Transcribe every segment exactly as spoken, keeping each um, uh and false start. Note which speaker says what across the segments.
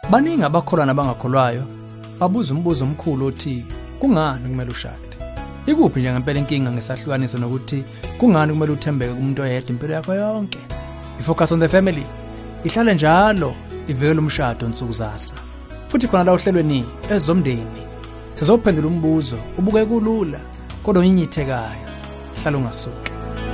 Speaker 1: Baningi abakholwa nabangakholwayo babuza umbuzo omkhulu othi kungani kumele ushade? Ikuphi nje ngempela inkinga ngesahlukaniso nokuthi kungani kumele uthembeke kumuntu oyedwa impilo yakho yonke? iFocus on the Family ihlala njalo ivela umshado onsuku zasa. Futhi khona la ohlelweni ezomndeni sizophendula umbuzo ubuke kulula kodwa unyinyithekayo. Hlala ungasuki.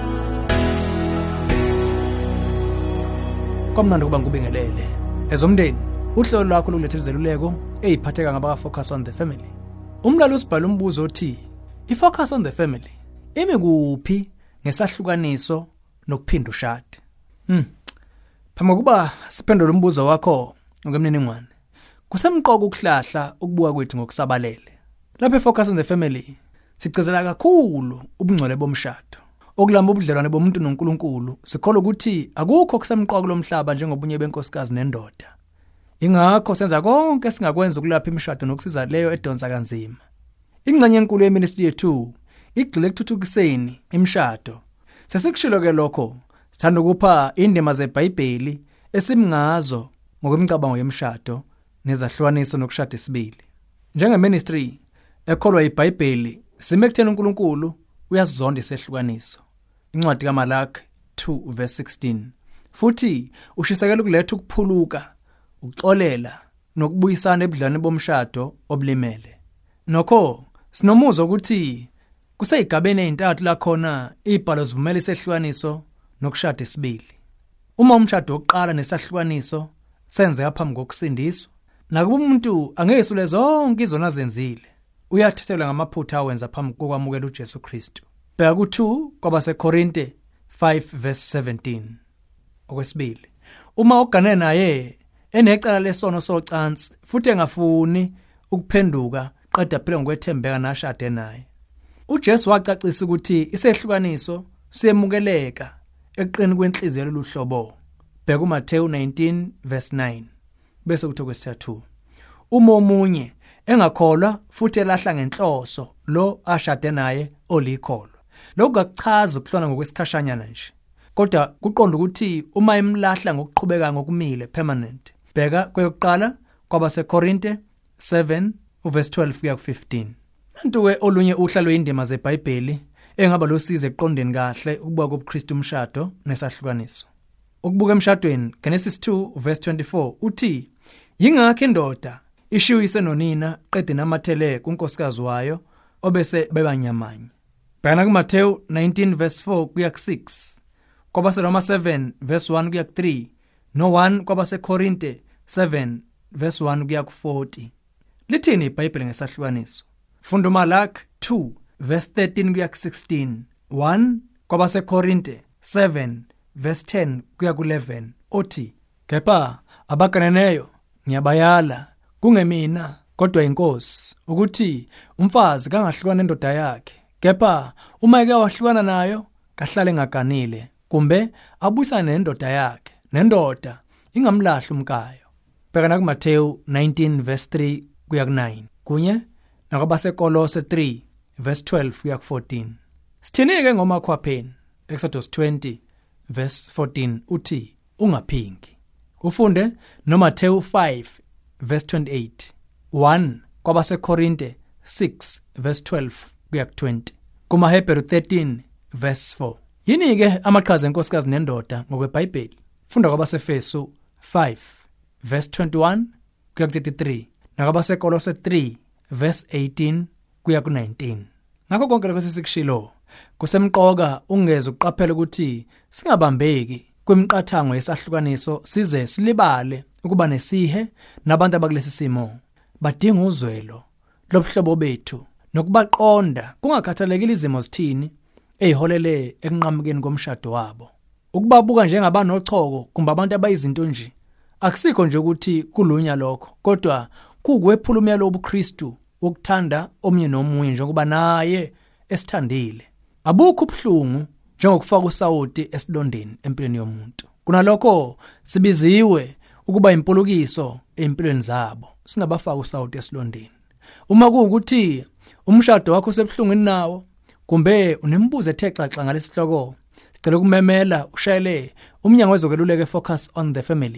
Speaker 1: Komnandi kuba ngubingelele. Ezomndeni uhlelo lwakho lokulethela izeluleko eziphatheka ngabaka Focus on the Family. Umlalo usibhala umbuzo othi iFocus on the Family imi kuphi ngesahlukaniso nokuphinda ushade? Hmm. Phambi kuba siphendula umbuzo wakho ngomniningwane. Kusemqoka ukuhlahla ukubuka kwethu ngokusabalele. Lapha eFocus on the Family sicezela kakhulu ubungcwele bomshado. Okulamba ubudlelwane bomuntu noNkulunkulu sikholwa ukuthi akukho kusemqoka lomhlaba njengobunye benkosikazi nendoda. Ingakho senza konke singakwenza ukulapha imishado nokusiza leyo edonsa kanzima. Ingxenye enkulu yeministry yethu igxile ekuthuthukiseni imishado. Sesikushilo ke lokho sithanda ukupha indima zeBhayibheli esimngazo ngokwemicabango yemishado nezahlukaniso nokushada isibili. Njengeministry ekholwa iBhayibheli sime kuthena uNkulunkulu uyasizonda isehlukaniso. Incwadi kaMalaki two verse sixteen. Futhi ushisekela ukuletha ukuphuluka, ukuxolela nokubuyisana ebudlelwaneni bomshado obulimele. Nokho sinomuzwa ukuthi kuseyigabeni ezintathu la khona ibhalo sivumela isehlukaniso nokushada isibili. Uma umshado oqala nesahlukaniso senzeka phambi kokusindiswa, nakuba umuntu angesule zonke izona zenzile, uyathethelwa ngamaphutha awenza phambi kokwamukela uJesu Kristu. Bheka ku two kwabaseKorinte five verse seventeen. Okwesibili, uma ogane naye enecala lesono socansi futhi engafuni ukuphenduka qeda phela ngokwethembeka nashade naye, uJesu wacacisa ukuthi isehlukaniso siyemukeleka eqini kwenhliziyo loluhlobo. Bheka uMathewu nineteen verse nine. Bese kuthi okwesithathu, uma omunye engakholwa futhi elahla ngenhloso lo ashade naye olikholwa, lokhu akuchaza ukuhlona ngokwesikhashanyana nje, kodwa kuqonda ukuthi uma emlahla ngokuqhubeka ngokumile permanent. Bheka kweyokuqala kwabaseKorinte seven verse twelve kuya ku fifteen. Nantu ke olunye uhla lwendima zeBhayibheli engaba losize eqondeni kahle ukubuka kobuKristu umshado nesahlukaniso. Ukubuka emshadweni Genesis two verse twenty-four uthi yingakho indoda ishiyise nonina qede namathele kunkosikazi wayo obese bebanyamanye. Bheka kuMathewu nineteen verse four kuya ku six, kwabaseRoma seven verse one kuya ku three, no one kwabaseKorinte seven verse one kuya ku forty. Lithini iBhayibheli ngesahlukaniso? Funda uMalaki two verse thirteen kuya ku sixteen, one kwabaseKorinte seven verse ten kuya ku eleven othi, kepha abaganeneyo ngiyabayala kungemina kodwa inkosi ukuthi umfazi kangahlukana nendoda yakhe, kepha uma eke wahlukana nayo kahlale ngaganile, kumbe abuyisane nendoda yakhe, nendoda ingamlahli umkayo. Bheka kuMathewu nineteen verse three kuya ku nine, kunye nakwabaseKolose three verse twelve kuya ku fourteen. Sithinike ngomakhwapheni Exodus twenty verse fourteen uthi ungaphingi. Ufunde noMathewu five verse twenty-eight, one kwabaseKorinte six verse twelve kuya ku twenty, kumaHebheru thirteen verse four. Yini ke amaqhaza enkosikazi nendoda ngokweBhayibheli? Funda kwabaseFesu five verse twenty-one kuya ku thirty-three, nakwabaseKolose three verse eighteen kuya ku nineteen. Ngakho konke lokho sesikushilo kusemqoka ungeze uqaphela ukuthi singabambeki kwemiqathango yesahlukaniso size silibale ukuba nesihe nabantu abakulesi simo. Badinga uzwelo lobuhlobo bethu nokubaqonda kungakhathalekile izimo zithini eziholele ekunqamukeni komshado wabo. Ukubabuka njengabanochoko kumbe abantu abayizinto nje akusikho nje ukuthi kulunya lokho, kodwa kuwephula umyalo wobuKristu wokuthanda omnye nomunye njengoba naye esithandile. Abukho ubuhlungu njengokufaka usawoti esilondeni empilweni yomuntu. Kunalokho sibiziwe ukuba impulukiso empilweni zabo singabafaka usawoti esilondeni. Uma kuukuthi umshado wakho sebuhlungwini nawo kumbe unembuzo ethe xaxa ngalesihloko, sicela ukumemela ushayele umnyango wezokweluleka eFocus on the Family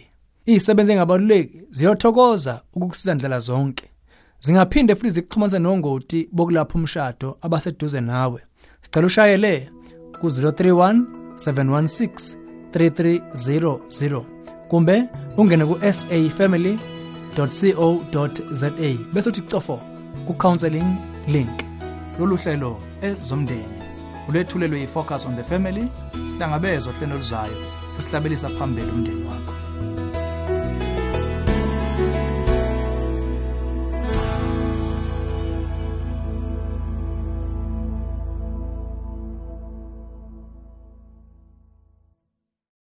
Speaker 1: izisebenzi engabaluleki ziyothokoza ukukusiza ndlela zonke. Zingaphinde futhi zikuxhumanise nongoti bokulapha umshado abaseduze nawe. Sicela ushayele ku zero three one seven one six three three zero zero kumbe ungene ku s a family dot co dot za bese uthi cofo ku counseling link. Lolu hlelo ezomndeni ulethulelwe yi Focus on the Family. Sihlangabezwe hlelo luzayo sesihlabelisa phambili umndeni wakho.